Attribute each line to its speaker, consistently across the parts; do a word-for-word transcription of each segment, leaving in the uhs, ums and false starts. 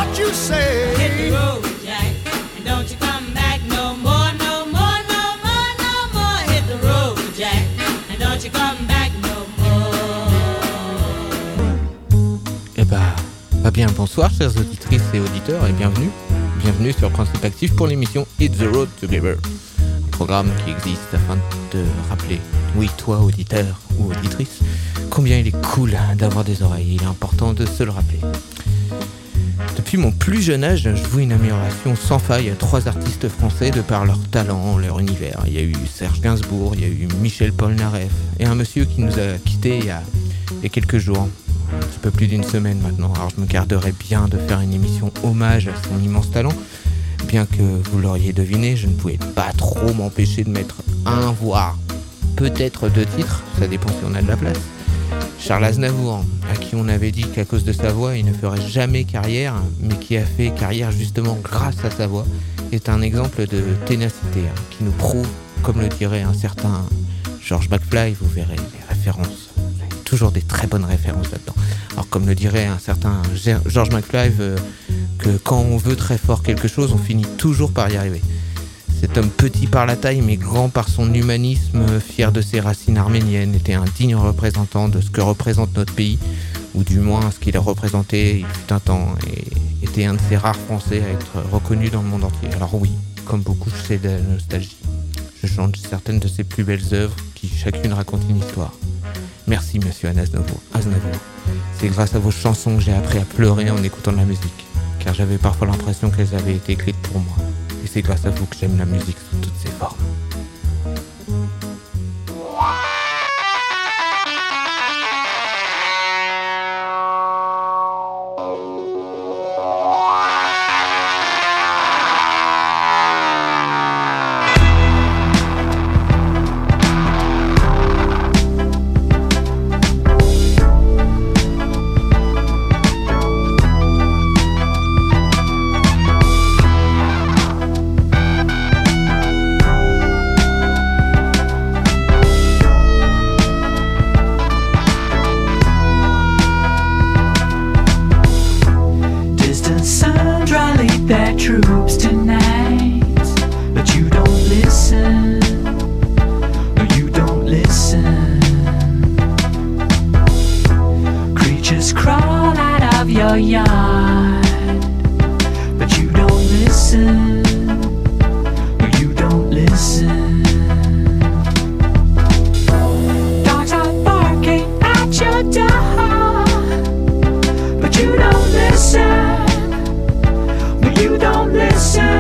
Speaker 1: what you say.
Speaker 2: Hit the road, Jack, and don't you come back no more, no more, no more, no more. Hit the road, Jack, and don't you come back no more.
Speaker 3: Eh bah, bah bien le bonsoir chers auditrices et auditeurs et bienvenue. Bienvenue sur Principe Actif pour l'émission Hit the Road Together. Un programme qui existe afin de rappeler, oui toi auditeur ou auditrice, combien il est cool d'avoir des oreilles. Il est important de se le rappeler. Depuis mon plus jeune âge, je vois une amélioration sans faille à trois artistes français de par leur talent, leur univers. Il y a eu Serge Gainsbourg, il y a eu Michel Polnareff et un monsieur qui nous a quittés il y a, il y a quelques jours. Un petit peu plus d'une semaine maintenant, alors je me garderais bien de faire une émission hommage à son immense talent. Bien que vous l'auriez deviné, je ne pouvais pas trop m'empêcher de mettre un, voire peut-être deux titres, ça dépend si on a de la place. Charles Aznavour, à qui on avait dit qu'à cause de sa voix, il ne ferait jamais carrière, mais qui a fait carrière justement grâce à sa voix, est un exemple de ténacité, hein, qui nous prouve, comme le dirait un certain George McFly, vous verrez les références. Toujours des très bonnes références là-dedans. Alors comme le dirait un certain George McFly, euh, que quand on veut très fort quelque chose, on finit toujours par y arriver. Cet homme petit par la taille mais grand par son humanisme, fier de ses racines arméniennes, était un digne représentant de ce que représente notre pays, ou du moins ce qu'il a représenté il fut un temps, et était un de ces rares Français à être reconnu dans le monde entier. Alors oui, comme beaucoup, je sais de la nostalgie. Je chante certaines de ses plus belles œuvres qui chacune racontent une histoire. Merci monsieur Aznavour. Aznavour. C'est grâce à vos chansons que j'ai appris à pleurer en écoutant de la musique, car j'avais parfois l'impression qu'elles avaient été écrites pour moi. Et c'est grâce à vous que j'aime la musique sous toutes ses formes.
Speaker 4: Listen.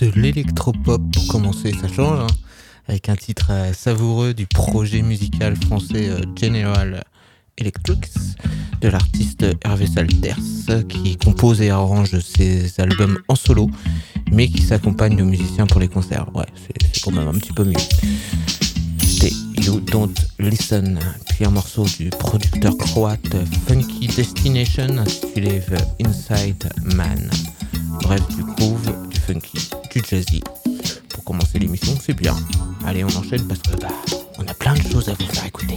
Speaker 3: de l'électropop pour commencer, ça change, hein, avec un titre euh, savoureux du projet musical français euh, General Electric, de l'artiste Hervé Salters, qui compose et arrange ses albums en solo, mais qui s'accompagne de musiciens pour les concerts. Ouais, c'est, c'est quand même un petit peu mieux. C'était You Don't Listen, puis un morceau du producteur croate Funky Destination, intitulé The Inside Man. Bref, du groove, du funky, du jazzy. Pour commencer l'émission, c'est bien. Allez, on enchaîne parce que bah, on a plein de choses à vous faire écouter.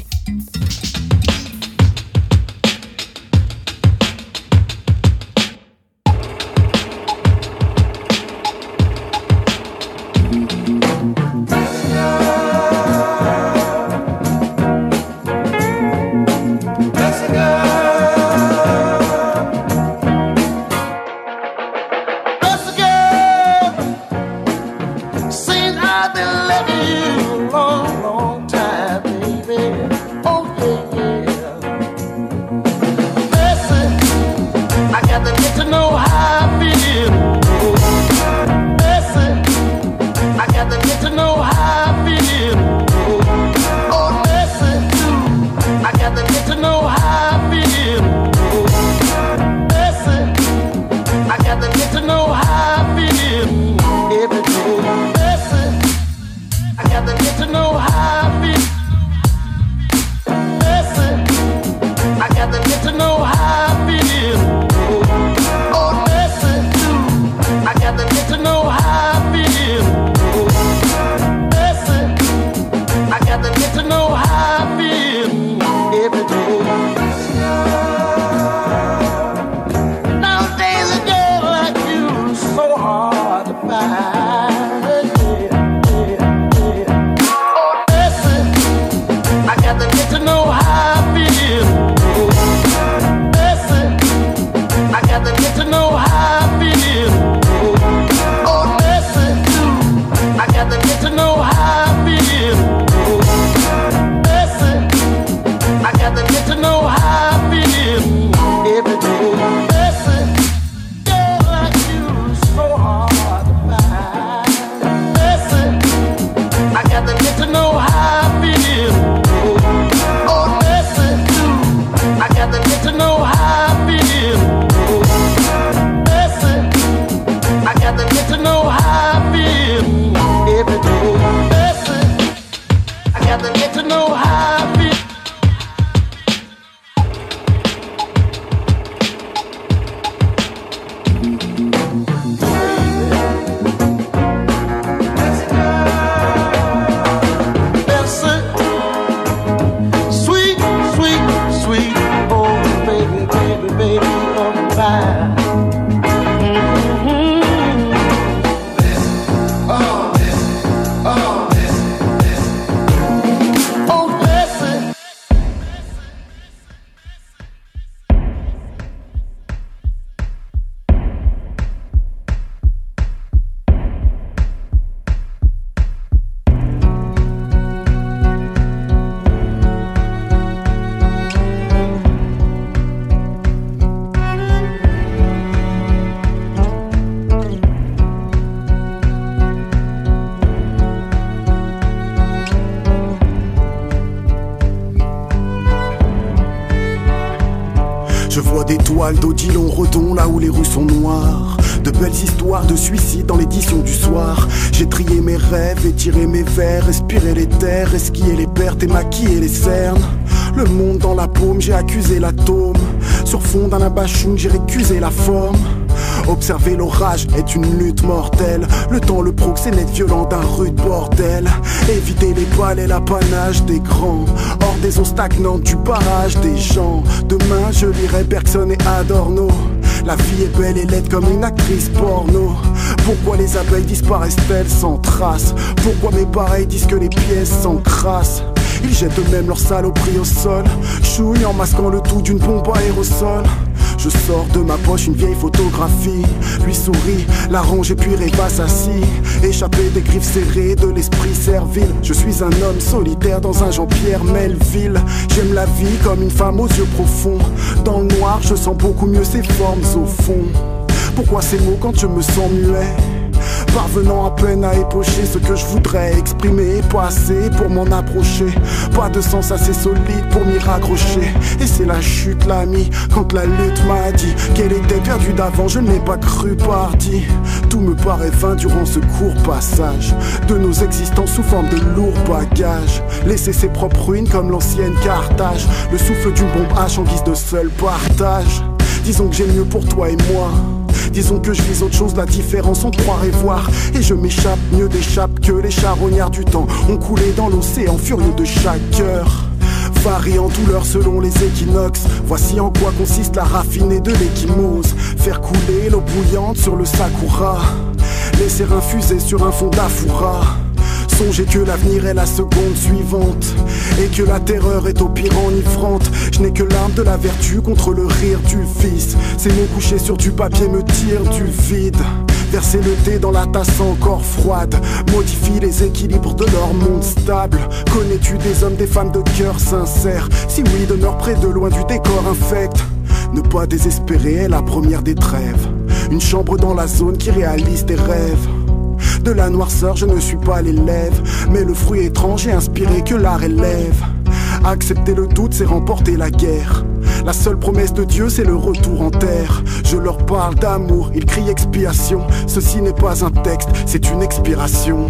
Speaker 1: d'Odilon Redon, là où les rues sont noires. De belles histoires de suicide dans l'édition du soir. J'ai trié mes rêves, étiré mes vers, respiré les terres, esquillé les pertes et maquillé les cernes. Le monde dans la paume, j'ai accusé l'atome. Sur fond d'un abachoun, j'ai récusé la forme. Observer l'orage est une lutte mortelle. Le temps, le proxénète violent d'un rude bordel. Éviter les balles et l'apanage des grands. Hors des eaux stagnantes du barrage des gens. Demain je lirai Bergson et Adorno. La vie est belle et laide comme une actrice porno. Pourquoi les abeilles disparaissent-elles sans trace? Pourquoi mes pareils disent que les pièces s'encrassent? Ils jettent eux-mêmes leurs saloperies au sol. Chouille en masquant le tout d'une bombe aérosol. Je sors de ma poche une vieille photographie. Lui souris, la range et puis rêvasse assis. Échappé des griffes serrées de l'esprit servile. Je suis un homme solitaire dans un Jean-Pierre Melville. J'aime la vie comme une femme aux yeux profonds. Dans le noir je sens beaucoup mieux ses formes au fond. Pourquoi ces mots quand je me sens muet? parvenant à peine à épocher ce que je voudrais exprimer. Pas assez pour m'en approcher, pas de sens assez solide pour m'y raccrocher. Et c'est la chute l'ami, quand la lutte m'a dit qu'elle était perdue d'avant, je n'ai pas cru parti. Tout me paraît vain durant ce court passage de nos existences sous forme de lourds bagages. Laisser ses propres ruines comme l'ancienne Carthage, le souffle d'une bombe H en guise de seul partage. Disons que j'ai mieux pour toi et moi, disons que je vise autre chose, la différence entre croire et voir. Et je m'échappe, mieux d'échappe que les charognards du temps ont coulé dans l'océan furieux de chaque cœur. Variant douleur selon les équinoxes, voici en quoi consiste la raffinée de l'échymose. Faire couler l'eau bouillante sur le sakura, laisser infuser sur un fond d'afura. Songez que l'avenir est la seconde suivante et que la terreur est au pire enivrante. Je n'ai que l'arme de la vertu contre le rire du vice. Ces mots couchés sur du papier me tirent du vide. Verser le thé dans la tasse encore froide modifie les équilibres de leur monde stable. Connais-tu des hommes, des femmes de cœur sincère? Si oui, demeure près de loin du décor infect. Ne pas désespérer est la première des trêves. Une chambre dans la zone qui réalise tes rêves. De la noirceur je ne suis pas l'élève, mais le fruit étrange et inspiré que l'art élève. Accepter le doute c'est remporter la guerre. La seule promesse de Dieu c'est le retour en terre. Je leur parle d'amour, ils crient expiation. Ceci n'est pas un texte, c'est une expiration.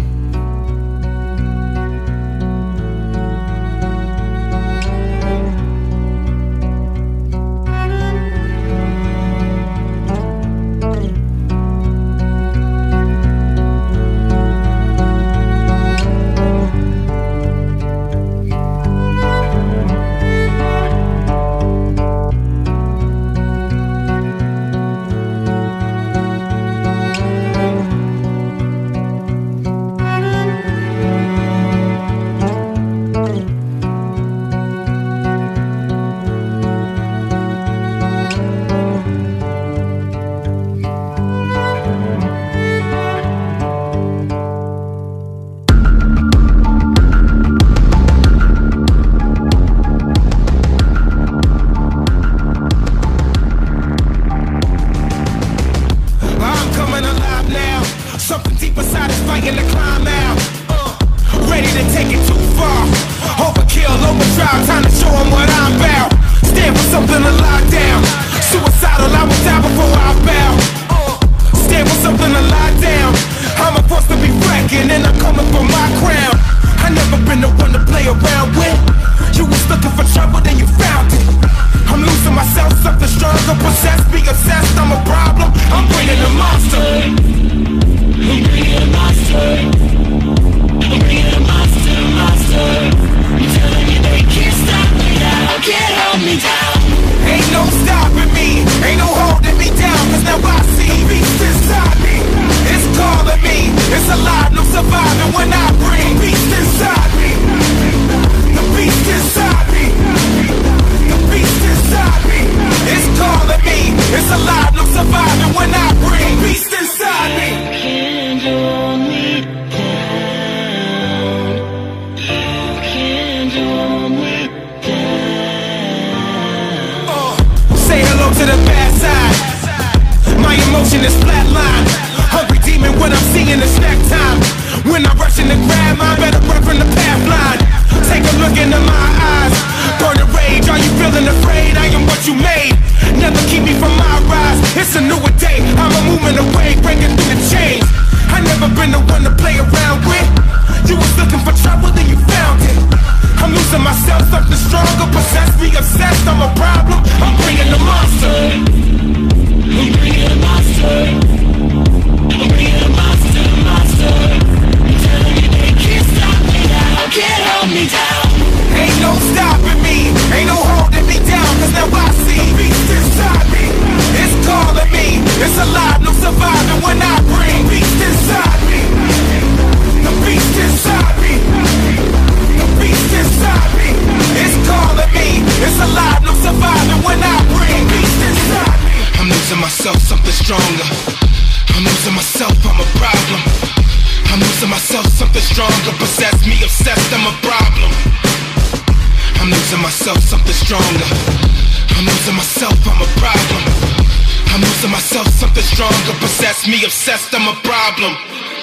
Speaker 4: Me obsessed, I'm a problem.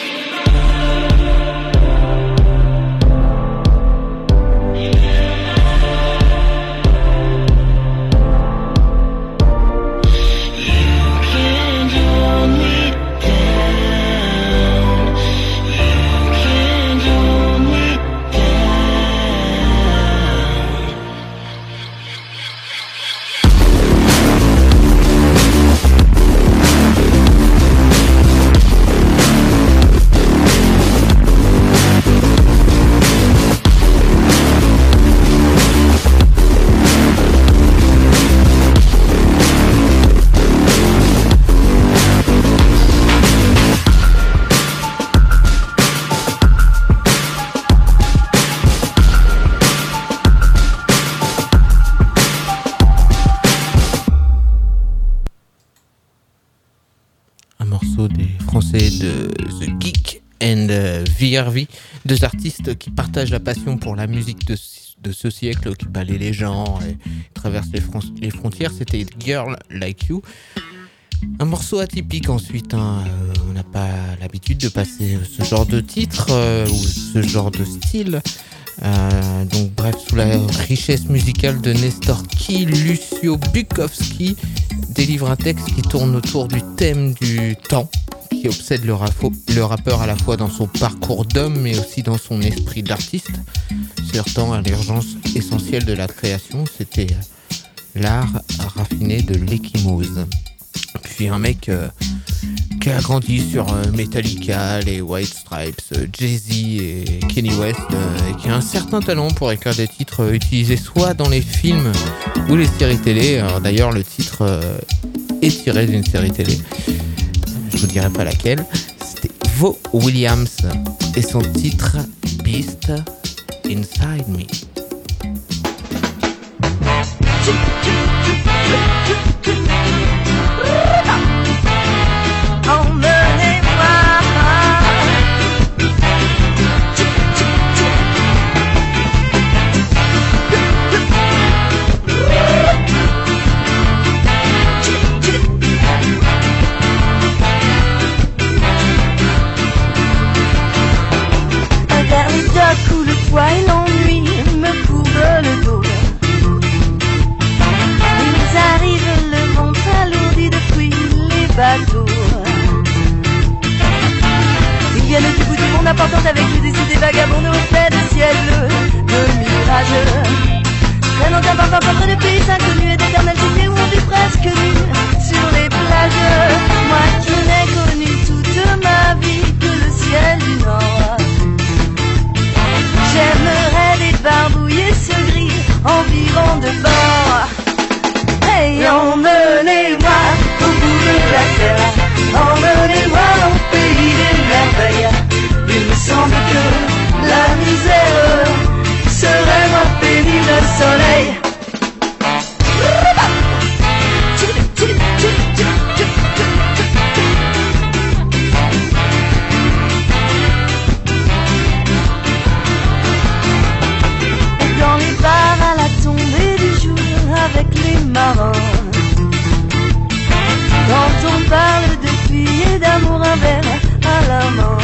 Speaker 3: morceau des Français de The Geek and V R V, deux artistes qui partagent la passion pour la musique de, de ce siècle, qui balaient les gens et traversent les, fron- les frontières. C'était Girl Like You. Un morceau atypique ensuite, hein. euh, on n'a pas l'habitude de passer ce genre de titre euh, ou ce genre de style. Euh, donc bref, sous la richesse musicale de Nestor Key, Lucio Bukowski délivre un texte qui tourne autour du thème du temps, qui obsède le, rafo- le rappeur à la fois dans son parcours d'homme mais aussi dans son esprit d'artiste, se heurtant à l'urgence essentielle de la création. C'était l'art raffiné de l'échymose. Puis un mec euh, qui a grandi sur euh, Metallica, les White Stripes, euh, Jay-Z et Kanye West, euh, et qui a un certain talent pour écrire des titres euh, utilisés soit dans les films ou les séries télé. Alors, d'ailleurs, le titre euh, est tiré d'une série télé. Je vous dirai pas laquelle. C'était Vo Williams et son titre Beast Inside Me.
Speaker 4: Vers les docks où le poids et l'ennui me courbent le dos. Ils arrivent, le ventre alourdi depuis les bateaux. Ils viennent du bout du monde apportant avec eux des idées vagabondes au fait de ciel de mirage. Traînant un parfum contre des pays inconnus et d'éternelles cités où on vit presque nu sur les plages. Moi qui n'ai connu toute ma vie que le ciel du Nord. J'aimerais débarbouiller ce gris environ de bord. Hey, emmenez-moi au bout de la terre, emmenez-moi au pays des merveilles. Il me semble que la misère serait moins pénible au soleil. Dans les bars à la tombée du jour avec les marins, quand on parle de filles et d'amour, un verre à la main,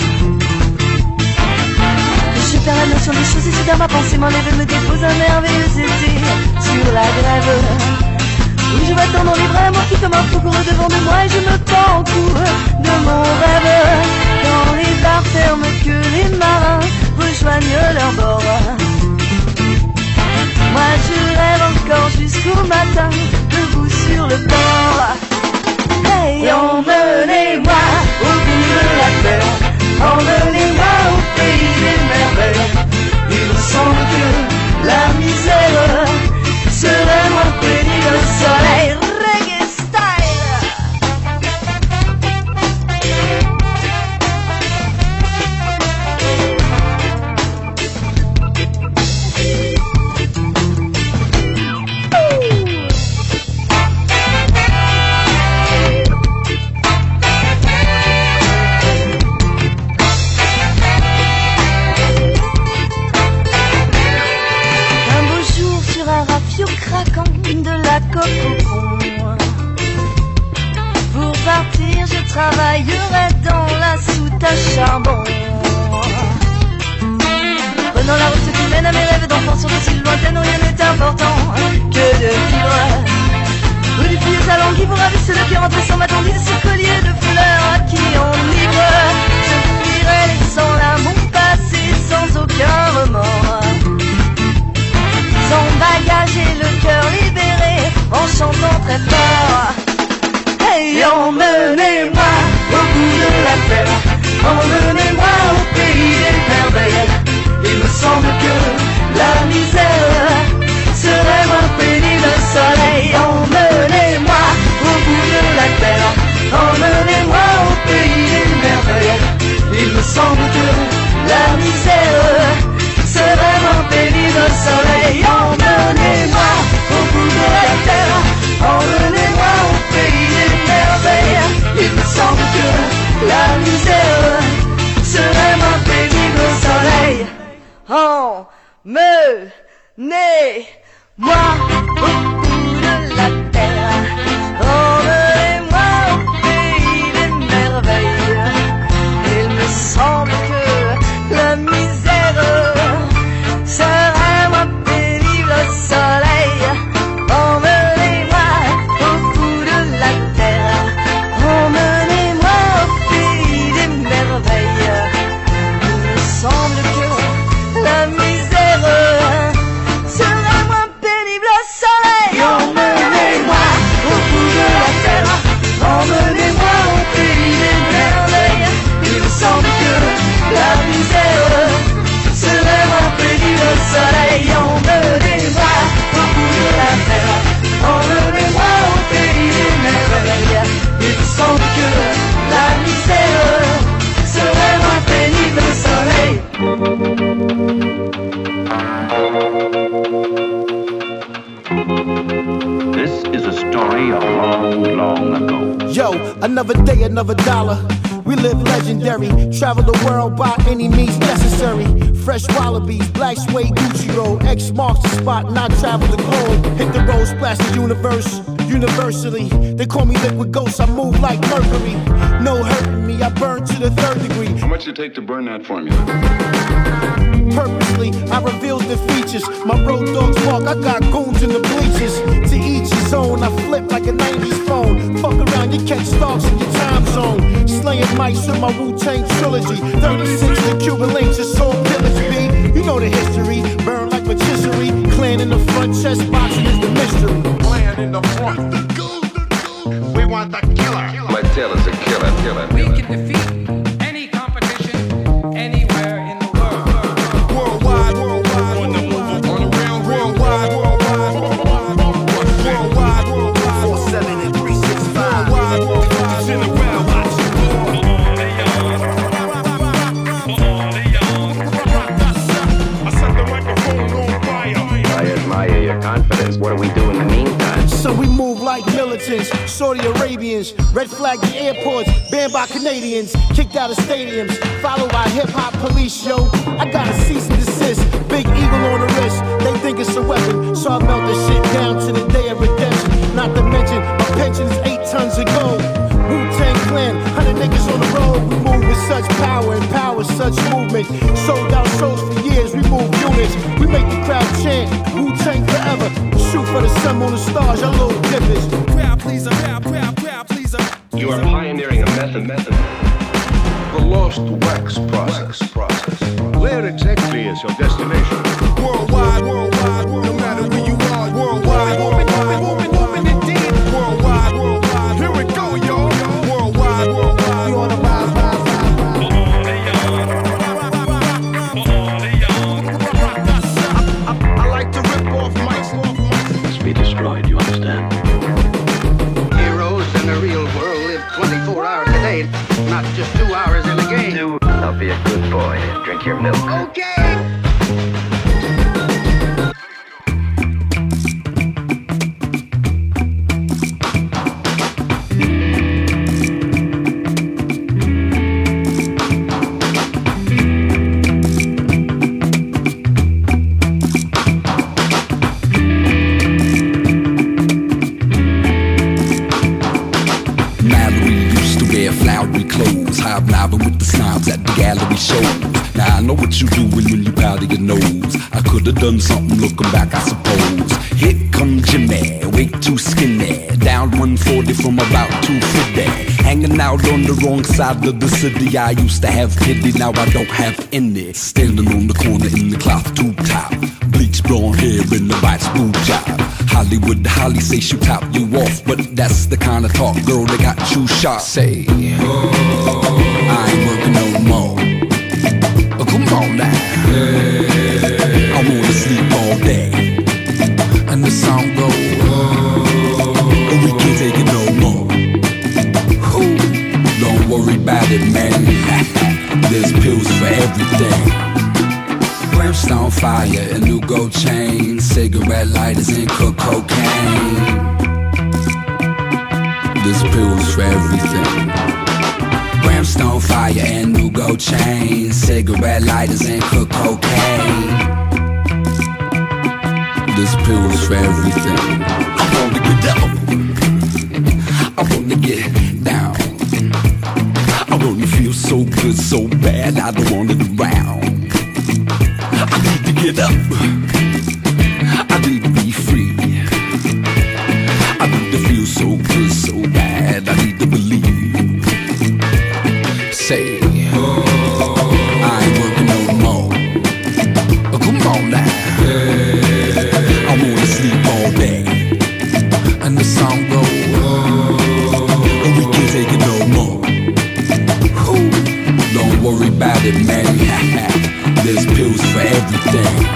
Speaker 4: je perds la notion des choses et soudain ma pensée m'enlève et me dépose un merveilleux été sur la grève, où je m'attends dans les bras, moi qui comme un fou court devant de moi et je me pends au cou de mon rêve. Dans les bars fermes que les marins rejoignent leur bord, moi je rêve encore jusqu'au matin, debout sur le port. Hey, emmenez-moi au bout de la terre, emmenez-moi au pays des merveilles. Il me semble que la misère serait moins pénible au soleil. Reggae style. Craquant de la coque au pont. Pour partir, je travaillerai dans la soute à charbon. Prenant la route qui mène à mes rêves d'enfants sur des îles lointaines où rien n'est important que de vivre. Où les filles à langue qui vous ravissent le cœur en tressant ma tendine, ce collier de fleurs qui enivre. Je fuirai laissant là mon passé sans aucun remords, sans bagage et le cœur libéré, en chantant très fort. Hey, emmenez-moi au bout de la terre, emmenez-moi au pays des merveilles. Il me semble que la misère serait moins pénible au soleil. Emmenez-moi au bout de Emmenez-moi au bout de la terre, emmenez-moi au pays des merveilles. Il me semble que la misère serait moins pénible au soleil. Emmenez-moi au bout de la terre, emmenez-moi au pays des merveilles. Il me semble que la misère serait moins pénible au soleil. Emmenez-moi au bout de la terre, emmenez-moi au pays des merveilles. Il me semble que la misère serait moins pénible au soleil. Emmenez-moi au bout de la terre, emmenez-moi au pays des merveilles. Il me semble que la misère serait moins pénible au soleil.
Speaker 5: This is a story of long, long ago.
Speaker 1: Yo, another day, another dollar. We live legendary, travel the world by any means necessary. Fresh wallabies, black suede Gucci roll. X marks the spot and I travel the globe. Hit the road, splash the universe, universally. They call me liquid ghost, I move like mercury. No hurting me, I burn to the third degree.
Speaker 6: How much it take to burn that formula?
Speaker 1: Purposely, I reveal the features. My road dogs walk, I got goons in the bleachers. To each his own, I flip like a nineties phone. Fuck around, you catch stalks in your time zone. Slaying mice with my Wu-Tang trilogy. thirty-six, the Cuban links, it's all pillage, B. You know the history, burn like patisserie. Clan in the front, chest boxing is the mystery.
Speaker 6: Clan in the front. We want the killer. My tail is a killer, killer, killer.
Speaker 7: We can defeat any competition anywhere in the world.
Speaker 6: Worldwide, worldwide, on the move, on the round, worldwide, worldwide, worldwide, worldwide, worldwide, four seven and three six five, worldwide, worldwide, it's in the world, watch it. I set the microphone on fire.
Speaker 5: I admire your confidence. What do we do in the meantime?
Speaker 1: So we move like militants, Saudi Arabians, red flag the airports, banned by Canadians, kicked out of stadiums, followed by hip-hop police, yo. I got a cease and desist, big eagle on the wrist, they think it's a weapon, so I melt the shit down to the day of redemption. Not to mention, my pension is eight tons of gold. Wu-Tang Clan, hundred niggas on the road, we move with such power and power, such movement. Sold out shows for years, we move units, we make the crowd chant, Wu-Tang forever. Shoot for the sun, moon, and stars, y'all little dippers.
Speaker 7: Crowd pleaser, crowd, crowd, crowd pleaser.
Speaker 5: You are pioneering a method, method.
Speaker 6: The lost wax process. process. Where exactly is your destination? Worldwide, worldwide, no matter where you are, worldwide, worldwide, woman, woman, indeed. Worldwide, worldwide, here we go, yo. Worldwide, worldwide, you on the rise, rise, rise, rise. I like to rip off mics, off mics.
Speaker 5: Be destroyed, you understand?
Speaker 8: Heroes in the real world live twenty-four hours a day, not just two hours in a game.
Speaker 5: I'll be a good boy and drink your milk.
Speaker 8: Okay.
Speaker 9: Hobnobbing with the snobs at the gallery shows. Now I know what you doing when you powder your nose. I could've done something looking back, I suppose. Here comes Jimmy, way too skinny. Down one forty from about two fifty. Hanging out on the wrong side of the city. I used to have pity, now I don't have any. Standing on the corner in the cloth tube top. Bleach blonde hair in the white school job. Hollywood Holly say she top you off, but that's the kind of talk, girl, that got you shot. Say, oh, I ain't working no more. Oh, come on now. I wanna sleep all day. And the song goes, oh, we can't take it no more. Ooh, don't worry about it, man. There's pills for everything. Brimstone fire and new gold chain, cigarette lighters and cook cocaine. There's pills for everything. Brimstone fire and new gold chain, cigarette lighters and cook cocaine. There's pills for everything. I wanna get up. I wanna get down. I wanna feel so good, so bad, I don't want it around. I need to get up. I need to be free. I need to feel so good, so bad, I need to believe. Say, I ain't working no more. Oh, come on now. I wanna sleep all day. And the song goes, oh, we can't take it no more. Ooh, don't worry about it, man. There's pills for everything.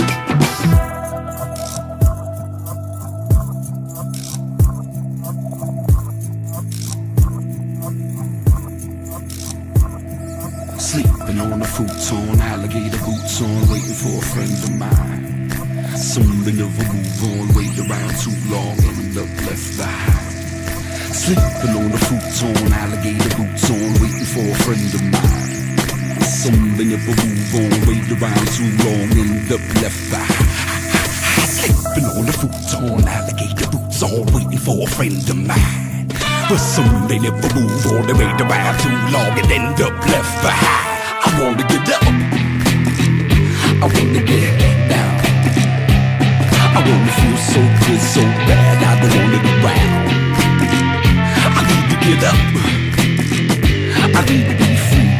Speaker 9: Sleeping on the futon, alligator boots on, waiting for a friend of mine. Soon they never move on, wait around too long, end up left behind. Sleeping on the futon, alligator boots on, waiting for a friend of mine. Soon they never move on, wait around too long, end up left behind. Sleeping on the futon, alligator boots on, waiting for a friend of mine. But soon they never move on, they wait around too long and end up left behind. I wanna get up, I wanna get down. I wanna feel so good, so bad, I don't want it around. I need to get up, I need to be free.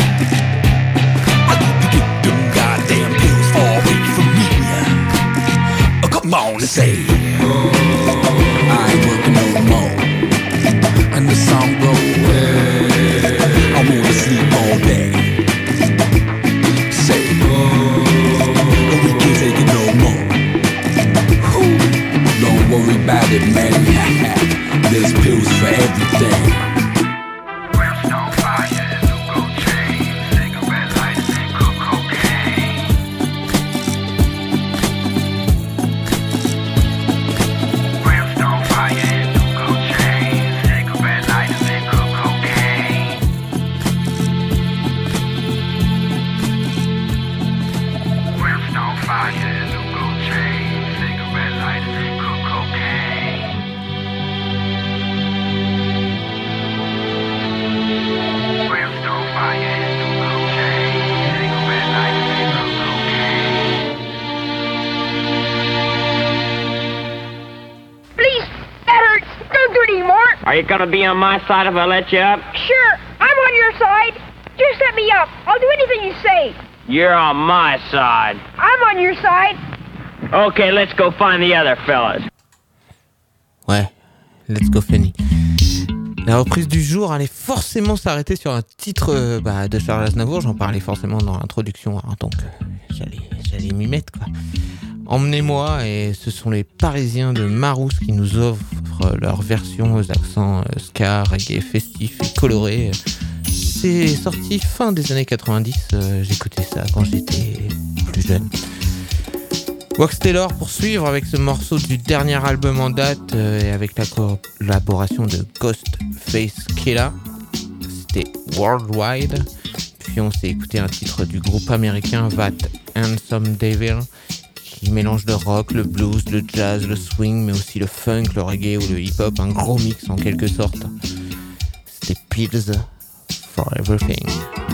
Speaker 9: I need to get them goddamn pills far away from me. Oh, come on and say, I ain't working no more. And the song goes, I wanna sleep all day. Say, oh, we can't take it no more. Ooh, don't worry about it, man. There's pills for everything.
Speaker 10: Brimstone fire, new gold chain, cigarette lighters and cook cocaine. Brimstone fire, new gold chain, cigarette lighters and cook cocaine. Brimstone fire, new gold chain, cigarette lighters and cook cocaine. Brimstone fire, new gold chain, cigarette lighters and cook cocaine.
Speaker 11: Please, that hurts. Don't do it anymore.
Speaker 12: Are you gonna be on my side if I let you up?
Speaker 11: Sure, I'm on your side. Just let me up. I'll do anything you say.
Speaker 12: You're on my side.
Speaker 11: I'm on your side.
Speaker 12: Okay, let's go find the other fellas.
Speaker 3: Ouais, let's go Fanny. La reprise du jour allait forcément s'arrêter sur un titre euh, bah, de Charles Aznavour, j'en parlais forcément dans l'introduction, alors donc euh, j'allais, j'allais m'y mettre quoi. Emmenez-moi, et ce sont les Parisiens de Marousse qui nous offrent leur version aux accents euh, ska, reggae, festifs et colorés. C'est sorti fin des années quatre-vingt-dix, euh, j'écoutais ça quand j'étais plus jeune. Wax Taylor poursuivre avec ce morceau du dernier album en date euh, et avec la collaboration de Ghostface Killah. C'était Worldwide. Puis on s'est écouté un titre du groupe américain That Handsome Devil qui mélange le rock, le blues, le jazz, le swing, mais aussi le funk, le reggae ou le hip-hop, un gros mix en quelque sorte. C'était Pills for Everything.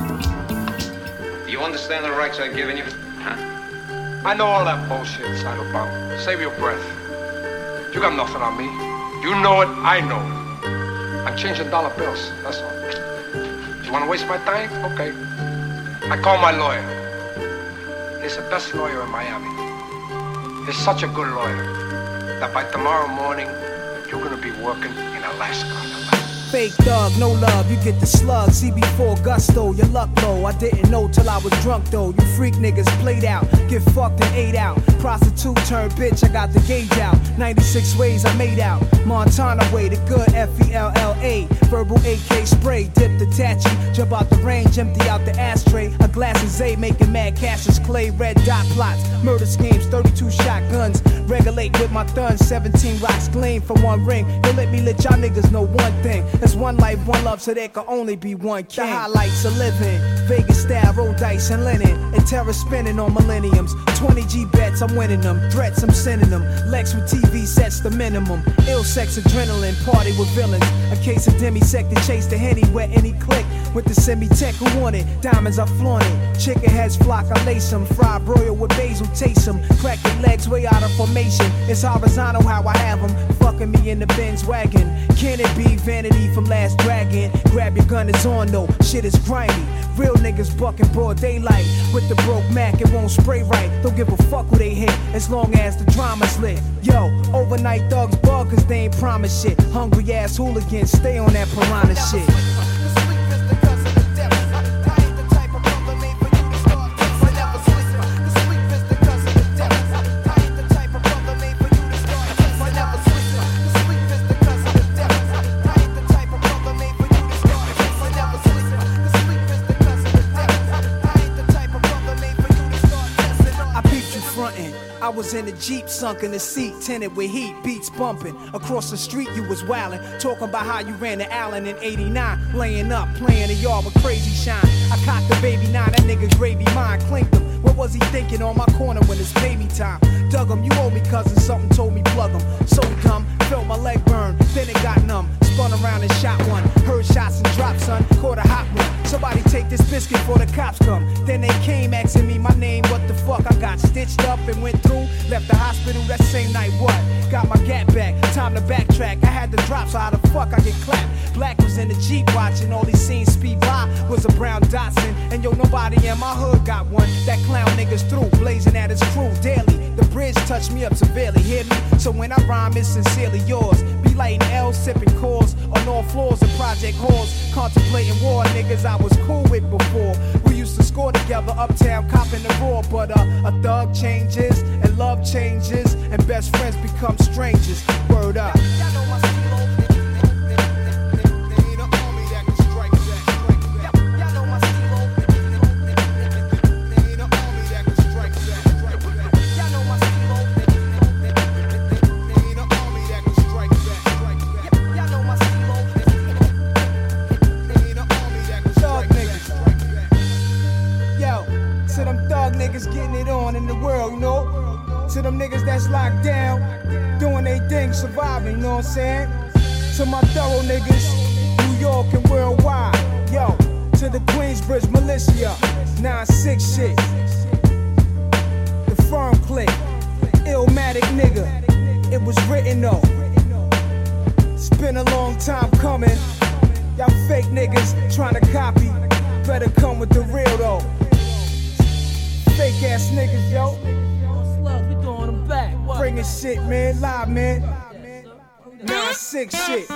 Speaker 13: You understand the rights I've given you? Huh? I know all that bullshit, Saddlebound. Save your breath. You got nothing on me. You know it, I know it. I'm changing dollar bills, that's all. You wanna waste my time? Okay. I call my lawyer. He's the best lawyer in Miami. He's such a good lawyer that by tomorrow morning, you're gonna be working in Alaska.
Speaker 14: Fake thug, no love, you get the slug. C B four gusto, your luck low. I didn't know till I was drunk though. You freak niggas played out, get fucked and ate out. Prostitute turned bitch, I got the gauge out. ninety-six ways I made out. Montana way, the good F E L L A. Verbal A K spray, dip the tachi. Jump out the range, empty out the ashtray. A glass of Zay, making mad cashes. Clay, red dot plots, murder schemes, thirty-two shotguns. Regulate with my thuns, seventeen rocks gleam from one ring. Don't let me let y'all niggas know one thing. There's one life, one love, so there can only be one king. The highlights of living, Vegas style, roll dice and linen. And terror spinning on millenniums. twenty G bets, I'm winning them. Threats, I'm sending them. Lex with T V sets the minimum. Ill sex, adrenaline, party with villains. A case of demisect to chase the Henny where any click. With the semi-tech who want it, diamonds I flaunt it. Chicken heads flock, I lace them. Fried broil with basil, taste them. Crack their legs way out of formation. It's horizontal how I have them. Fucking me in the Benz wagon. Can it be vanity from Last Dragon? Grab your gun, it's on though. Shit is grimy. Real niggas bucking broad daylight. With the broke Mac, it won't spray right. Don't give a fuck who they hit, as long as the drama's lit. Yo, overnight thugs bug cause they ain't promise shit. Hungry ass hooligans, stay on that piranha shit. I was in a Jeep, sunk in the seat, tinted with heat, beats bumping. Across the street you was wildin', talking about how you ran to Allen in eighty-nine. Laying up, playing the yard with crazy shine. I cocked the baby nine, that nigga gravy mine, clinked him. What was he thinking on my corner when it's baby time? Dug him, you owe me cousin, something told me plug him. So he come, felt my leg burn, then it got numb. Spun around and shot one, heard shots and drops, son, caught a hot one. Somebody take this biscuit before the cops come. Then they came asking me my name, what the fuck? I got stitched up and went through, left the hospital that same night, what? Got my gap back, time to backtrack. I had the drop, so how the fuck I get clapped? Black was in the Jeep watching, all these scenes speed by. Was a brown Datsun, and yo, nobody in my hood got one. That clown niggas through, blazing at his crew daily. The bridge touched me up severely, hear me? So when I rhyme, it's sincerely yours. Be lighting L, sipping cores on all floors of project halls. Contemplating war, niggas I was cool with before. We used to score together, uptown, copping the raw. But uh, a thug changes, and love changes, and best friends become strangers. Word up. Getting it on in the world, you know. To them niggas that's locked down, doing they thing, surviving, you know what I'm saying? To my thorough niggas, New York and worldwide, yo. To the Queensbridge militia, nine six shit. The firm click, Illmatic nigga. It was written though. It's been a long time coming. Y'all fake niggas trying to copy. Better come with the real though. Fake ass niggas, yo.
Speaker 15: Slugs, we throwing them back.
Speaker 14: Bringing shit, man, live, man. nine six shit.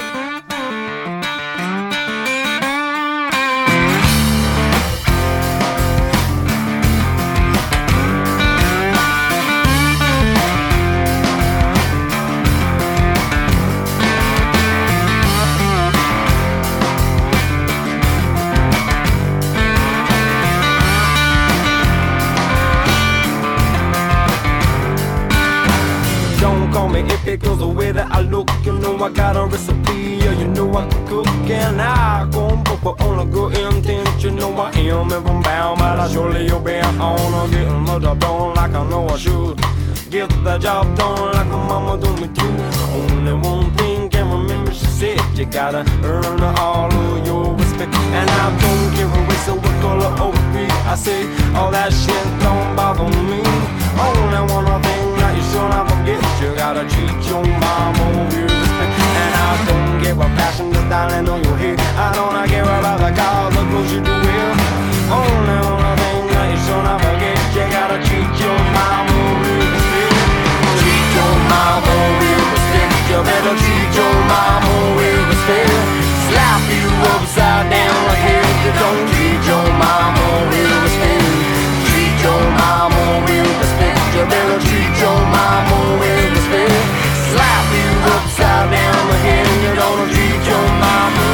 Speaker 16: If it goes the way that I look, you know I got a recipe, yeah, you know I can cook. And I go on put on a good intent, you know I am. If I'm bound, but I surely obey. I wanna get the job done like I know I should. Get the job done like my mama do me too. Only one thing can remember, she said, you gotta earn all of your respect. And I don't care a race or what color or creed. I say all that shit don't bother me. Only one thing that you should not forget, you gotta treat your mama with respect. And I don't give a passion just dialing on your head. I don't care about the cars, the clothes you do wear. Only one thing that you should not forget, you gotta treat your mama with respect. Treat your mama with respect. You better treat your mama with respect. Slap you upside down like hell. You don't treat your mama with respect. Treat your mama with respect. You better treat your mama with respect. Slap you upside down the head. You don't treat your mama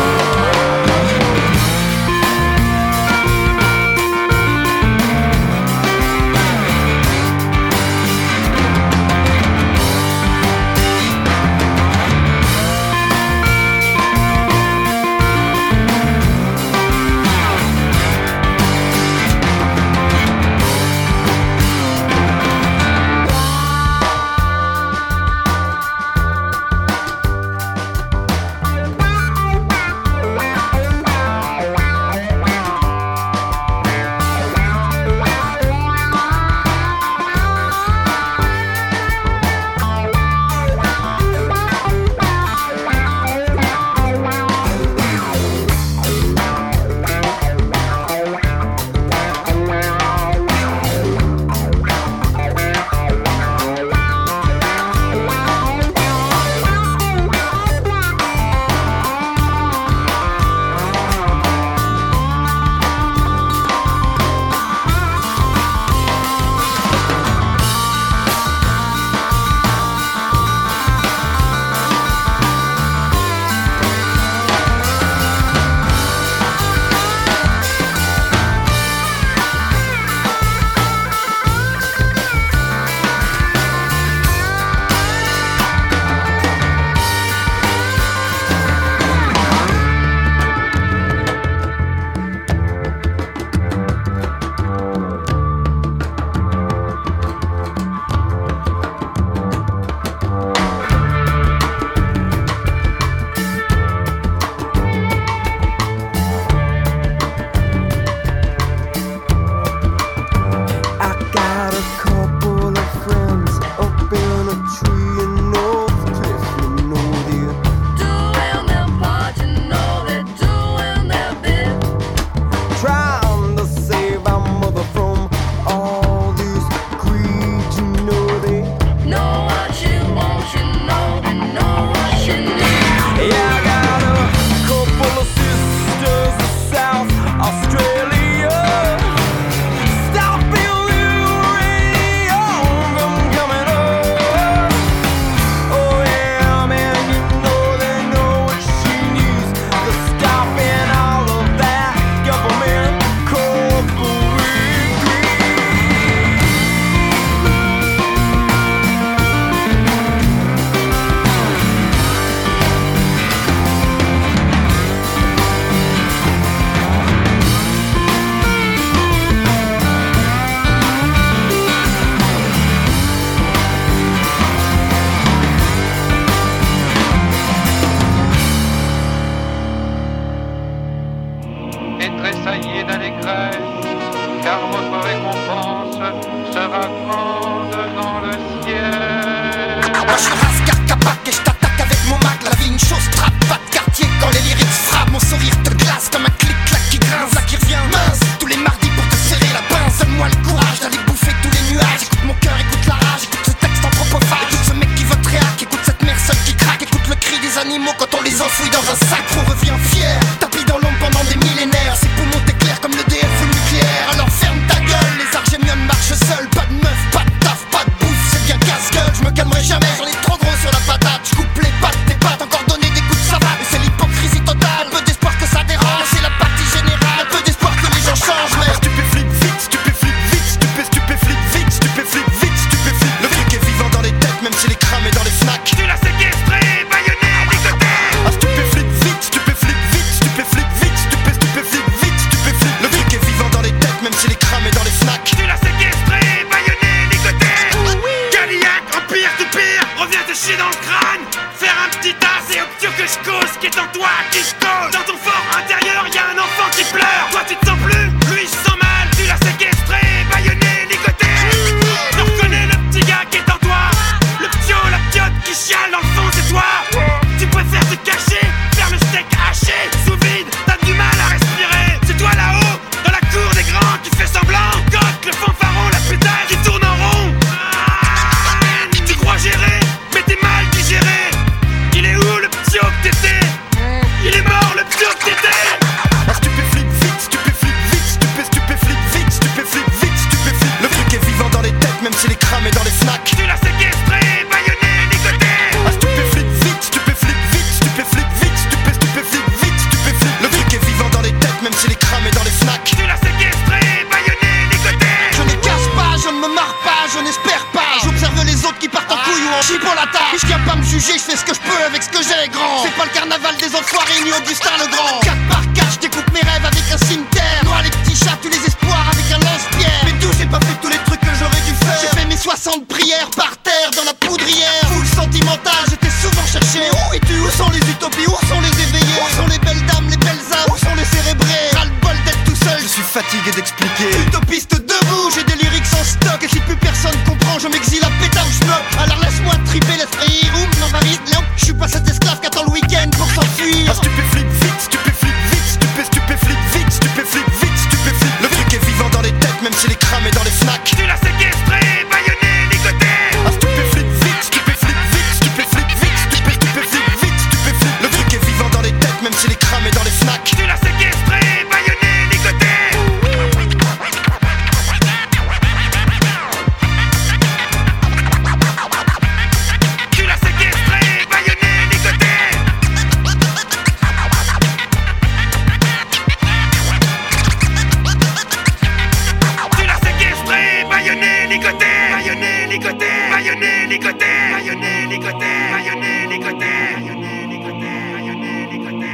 Speaker 10: chevalier d'allégresse, car votre récompense sera grande dans le ciel.
Speaker 17: Moi je suis Rascar Capac et je t'attaque avec mon mag. La vie une chose trappe, pas de quartier quand les lyrics frappent. Mon sourire te glace comme un clic-clac qui grince. Là qui revient mince, tous les mardis pour te serrer la pince. Donne-moi le courage d'aller bouffer tous les nuages. Écoute mon cœur, écoute la rage, écoute ce texte anthropophage. Écoute ce mec qui veut te réac, écoute cette mère seule qui craque. Écoute le cri des animaux quand on les enfouit dans un sac. On revient fier, tapis dans l'ombre pendant des millénaires. Ses poumons t'éclairent comme le D F ou le nucléaire. Alors ferme ta gueule, les argémiones marchent seuls. Pas de meuf, pas de taf, pas de bouffe, c'est bien casse-gueule. Je me calmerai jamais, j'en ai trop gros sur la patate. Je coupe les pattes, tes pattes, encore donner des coups de savate. Et c'est l'hypocrisie totale, un peu d'espoir que ça dérange. C'est la partie générale, un peu d'espoir que les gens changent. Mais
Speaker 18: stupéflip vite, stupéflip vite, stupé, stupéflip vite, stupéflip vite, stupéflip. Le truc est vivant dans les têtes, même s'il est cramé dans les snacks.
Speaker 10: Tu l'as séquestré, baïonné, ligoté.
Speaker 18: Ah stupéflip vite, stupéflip vite, stupéflip vite, stupé, stupéflip vite, stupéflip. Le truc est vivant dans les têtes, même s'il est cramé dans les snacks.
Speaker 10: Tu l'as séquestré, baïonné, ligoté. Cadillac, empire du pire, reviens te chier dans le crâne. Faire un petit tas, c'est obtus que je cause, qui est en toi, qui je cause. Dans ton fort intérieur, y'a un enfant qui pleure. Toi tu te sens plus, lui il se sent mal. Tu l'as séquestré, baïonné, ligoté. Tu reconnais le petit gars qui est en toi. Le ptio, la piote qui chiale dans le fond, c'est toi. Tu préfères te cacher, faire le steak haché. Sous vide, t'as du mal à respirer. C'est toi là-haut, dans la cour des grands, qui fait semblant. Coque, le fanfaron, la pétale qui tourne en rond. Tu crois gérer, mais t'es mal digéré. Il est où le ptio que t'étais? Il est mort le ptio que t'étais.
Speaker 18: Ah stupéflip vite, stupéflip vite, stupé, stupéflip vite, stupéflip vite, stupéflip. Le truc est vivant dans les têtes, même s'il est cramé dans les snacks.
Speaker 10: Tu l'as séquestré, baïonné, ligoté.
Speaker 18: Ah stupéflip vite, stupéflip vite, stupéflip vite, stupé, stupéflip vite, stupéflip. Le truc est vivant dans les têtes, même s'il est cramé dans les snacks.
Speaker 10: Tu l'as séquestré, baïonné, ligoté.
Speaker 17: Je ne casse pas, je ne me marre pas, je n'espère pas. J'observe les autres qui partent en couille ou en chie pour la tâche. Je viens pas me juger, je fais ce que je peux avec ce que j'ai, grand. C'est pas le carnaval des enfoirés ni Augustin le Grand. quatre par quatre, je découpe mes rêves avec un cimetière. Moi les petits chats, tu les espoirs avec un lance-pierre. Mais d'où j'ai pas fait tous les trucs que j'aurais dû faire. J'ai fait mes soixante prières par terre dans la poudrière. Full sentimental, j'étais souvent cherché. Mais où es-tu? Où sont les utopies? Où sont les éveillés? Où sont les belles dames, les belles âmes? Où sont les cérébrés? Ras-le-bol d'être tout seul,
Speaker 18: Je suis fatigué d'expliquer.
Speaker 17: utopiste debout, j'ai des lyrics en stock. Et si plus personne comprend, je m'exile à pétard ou je meurs. Alors laisse-moi triper l'esprit, room, non varie, non. Je suis pas cet esclave qui attend le week-end pour s'enfuir.
Speaker 18: Ah stupéflip vite, stupéflip vite, stupé, stupéflip vite, stupéflip vite, stupéflip. Le truc est vivant dans les têtes, même s'il est cramé dans les snacks.
Speaker 10: Tu l'as séquestré, baïonné, ligoté.
Speaker 18: Ah stupéflip vite, stupéflip vite, stupéflip vite, stupé, stupéflip vite, stupéflip. Le truc est vivant dans les têtes, même s'il est cramé dans les snacks.
Speaker 10: Tu l'as séquestré, baïonné, ligoté. Tu l'as séquestré, baïonné, ligoté. Tu l'as séquestré, baïonné, ligoté. Baïonné, ligoté. Baïonné, ligoté. Baïonné, ligoté. Baïonné, ligoté. Baïonné, ligoté. Baïonné, ligoté.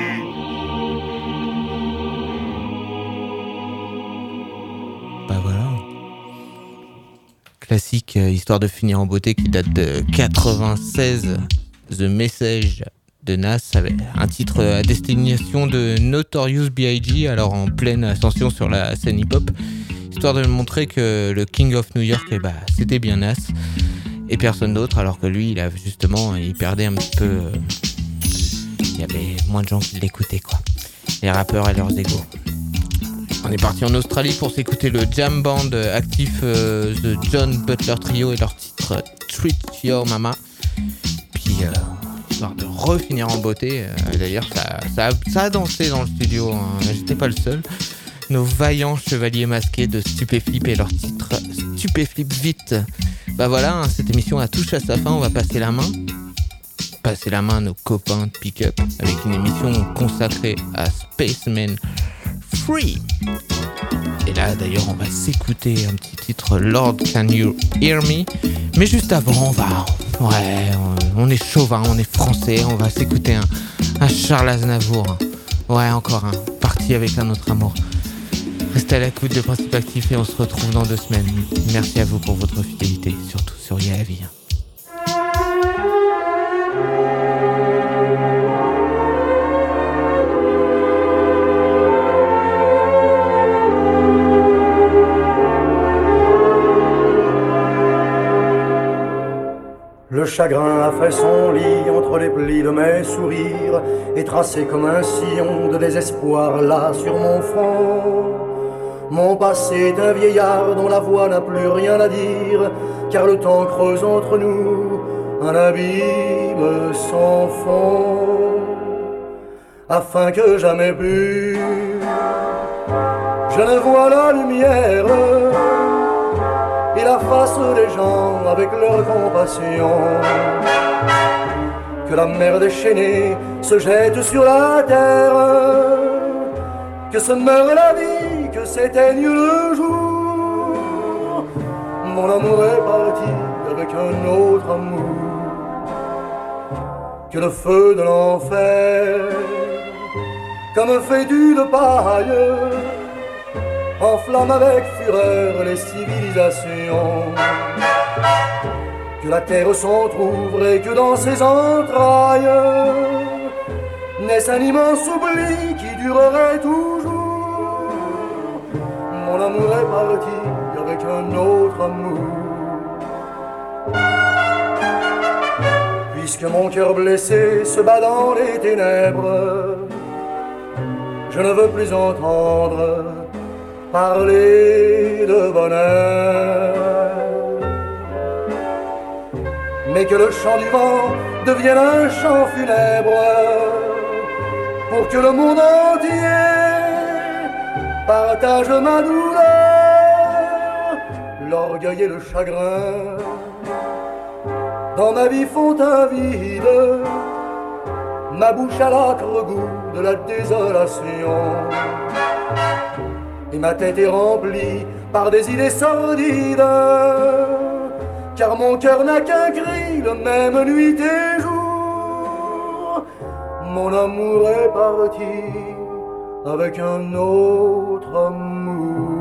Speaker 3: Bah voilà. Classique, euh, histoire de finir en beauté, qui date de quatre-vingt-seize, The Message de Nas, avec un titre à destination de Notorious B I G, alors en pleine ascension sur la scène hip-hop, histoire de montrer que le King of New York, eh bah, c'était bien Nas, et personne d'autre, alors que lui, il a justement, il perdait un petit peu... euh, il y avait moins de gens qui l'écoutaient, quoi. Les rappeurs et leurs égos. On est parti en Australie pour s'écouter le jam band actif euh, de John Butler Trio et leur titre euh, Treat Your Mama. Puis, euh, histoire de refinir en beauté, euh, d'ailleurs, ça, ça, a, ça a dansé dans le studio, hein, j'étais pas le seul. Nos vaillants chevaliers masqués de Stupéflip et leur titre Stupéflip vite. Bah voilà, hein, cette émission a touché à sa fin, on va passer la main. Passer la main à nos copains de Pick-Up avec une émission consacrée à Spaceman Free. Et là d'ailleurs on va s'écouter un petit titre, Lord Can You Hear Me. Mais juste avant on va, ouais, on, on est chauvin, on est français, on va s'écouter un, un Charles Aznavour. Ouais, encore un, parti avec un autre amour. Restez à l'écoute de Principe Actif et on se retrouve dans deux semaines. Merci à vous pour votre fidélité, surtout sur Yavi.
Speaker 19: chagrin a fait son lit entre les plis de mes sourires et tracé comme un sillon de désespoir là sur mon front. Mon passé est un vieillard dont la voix n'a plus rien à dire, car le temps creuse entre nous un abîme sans fond. Afin que jamais plus je ne vois la lumière et la face des gens avec leur compassion, que la mer déchaînée se jette sur la terre, que se meure la vie, que s'éteigne le jour. Mon amour est parti avec un autre amour, que le feu de l'enfer, comme fétu de paille, enflamme avec fureur les civilisations. Que la terre s'entr'ouvre et que dans ses entrailles naisse un immense oubli qui durerait toujours. Mon amour est parti avec un autre amour. Puisque mon cœur blessé se bat dans les ténèbres, je ne veux plus entendre parler de bonheur, mais que le chant du vent devienne un chant funèbre, pour que le monde entier partage ma douleur, l'orgueil et le chagrin dans ma vie font un vide, ma bouche a l'âcre goût de la désolation, et ma tête est remplie par des idées sordides, car mon cœur n'a qu'un cri, le même nuit et jour. Mon amour est parti avec un autre amour.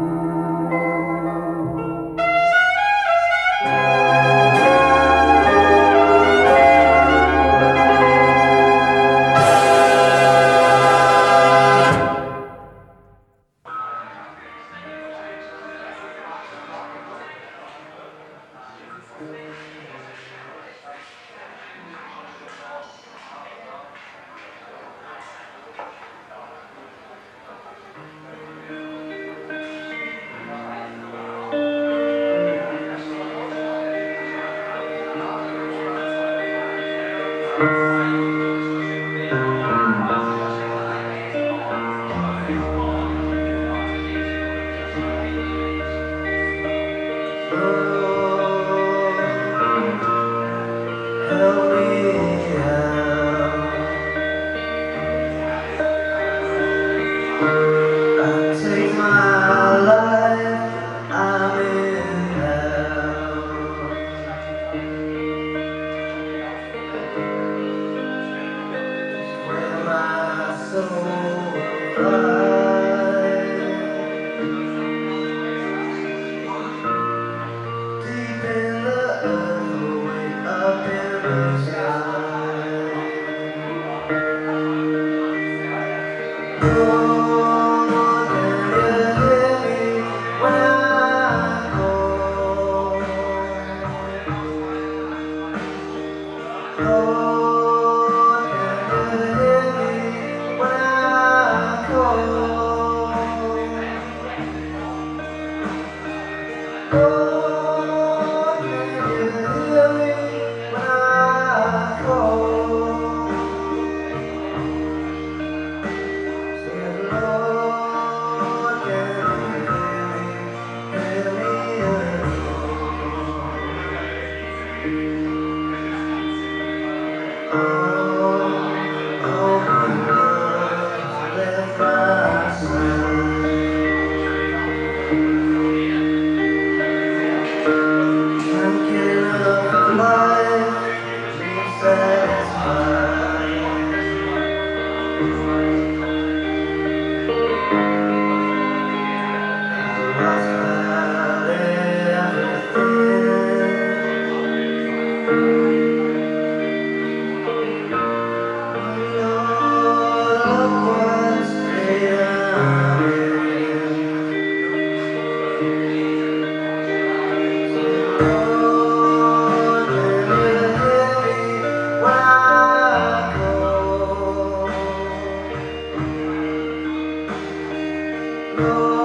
Speaker 4: go.